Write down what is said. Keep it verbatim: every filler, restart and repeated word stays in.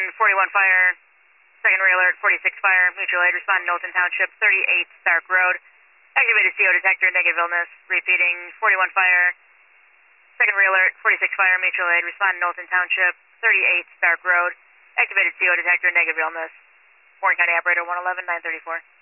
forty-one fire, secondary alert, forty-six fire, mutual aid, respond Knowlton Township, thirty-eight Stark Road, activated C O detector, negative illness, repeating, forty-one fire, secondary alert, forty-six fire, mutual aid, respond Knowlton Township, thirty-eight Stark Road, activated C O detector, negative illness, Warren County operator one eleven nine thirty-four.